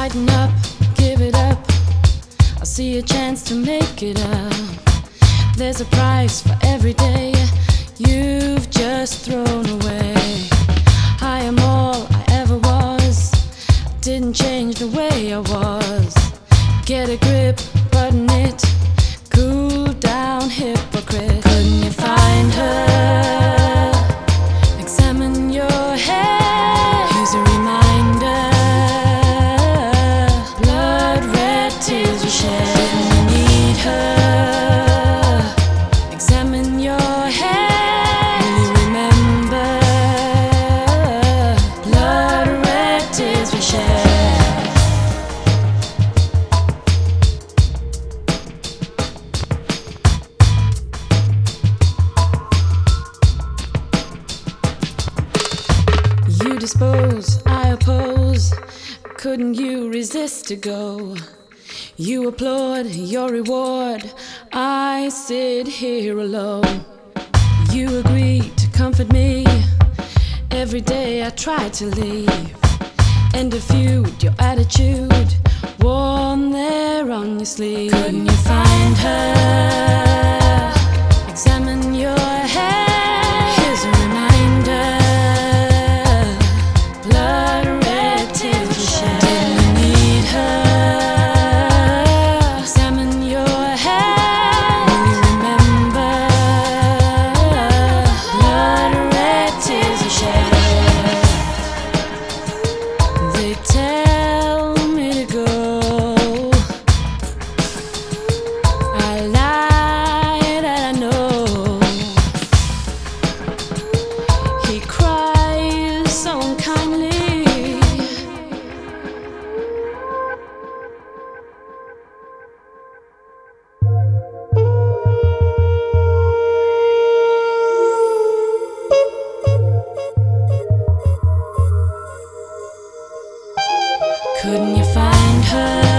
Lighten up, give it up. I see a chance to make it up. There's a price for every day you've just thrown away. I am all I ever was. Didn't change the way I was. Get a grip, button it. Cool down, hypocrite. Couldn't you find her? Examine your head. Here's a reminder. Blood red tears we shed. Didn't you need her? Examine your head. Will you remember? Blood red tears we shed. You dispose, I oppose. Couldn't you resist to go? You applaud your reward. I sit here alone. You agree to comfort me. Every day I try to leave. End of feud, your attitude worn there on your sleeve. Couldn't you find her? Examine your head. Here's a reminder. Blood red tears we shed. Didn't you need her? Examine your head. Will you remember? Blood red tears we shed. They tell me to go. I lie that I know. He cries so unkindly. Couldn't you find her?